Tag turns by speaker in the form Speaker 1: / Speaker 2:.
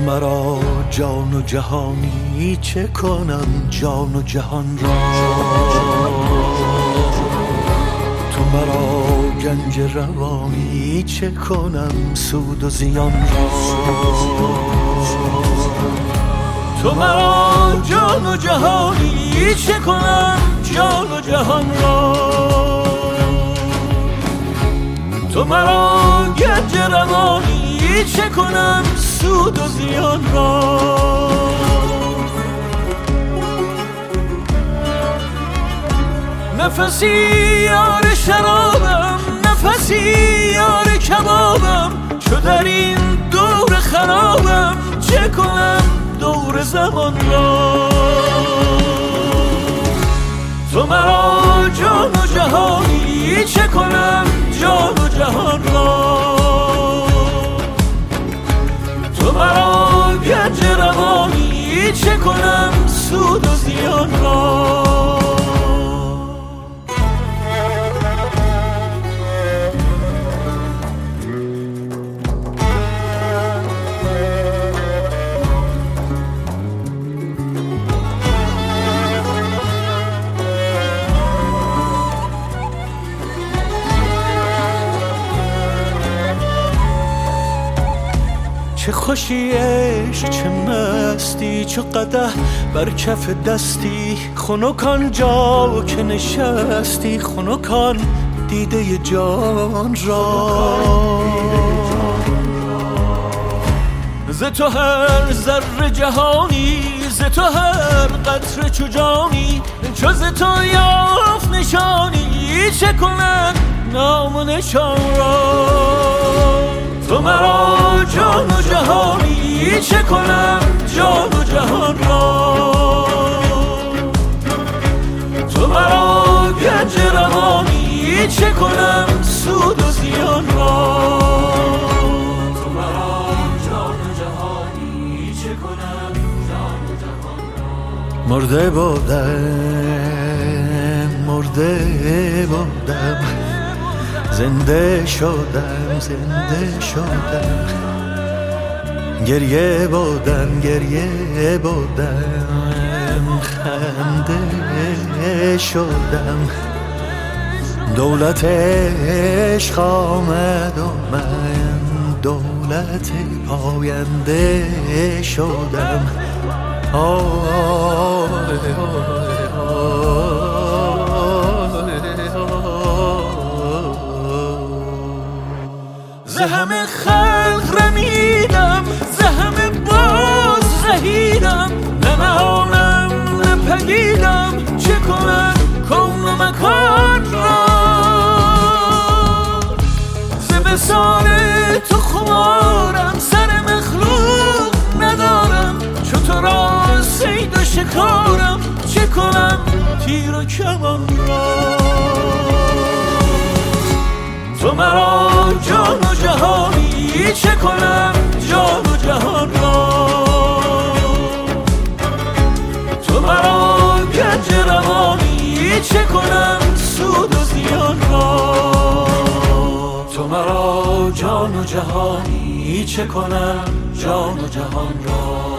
Speaker 1: مرا جان و جهانی چه کنم جان و جهان را، تو مرا گنج روانی چه کنم سود و زیان را، تو مرا جان و جهانی چه کنم جان و جهان را، تو مرا گنج روانی چه کنم سود و زیان را. نفسی یار شرابم، نفسی یار کبابم، چو در این دور خرابم چه کنم دور زمان را، تو مرا جان و جهانی چه کنم جان و جهان را، تو مرا گنج روانی چه کنم سود و زیان را. چه خوشی عشق چه مستی، چه قدح بر کف دستی، خنکان جا که نشستی، خنکان دیده جان را، ز تو هر ذره جهانی، ز تو هر قطره چو جانی، چو ز تو یافت نشانی چه کنم نام و نشان را، تو مرا جان و جهانی چه کنم جان و جهان را، تو مرا گنج روانی چه کنم سود و زیان را، تو مرا جان و جهانی چه کنم جان و جهان را. مرده بودم زنده شدم، زنده شدم، گریه بودم خنده شدم، دولت عشق آمد و من دولت پاینده شدم. ز همه خلق رمیدم، ز همه باز زهیدم، نه نهانم نه پدیدم چه کنم کون و مکان را، ز وصال تو خمارم، سر مخلوق ندارم، چو تو را صید و شکارم چه کنم تیر و کمان را، تو مرا جان و جهانی چه کنم جان و جهان را، تو مرا گنج روانی چه کنم سود و زیان را، تو مرا جان و جهانی چه کنم جان و جهان را.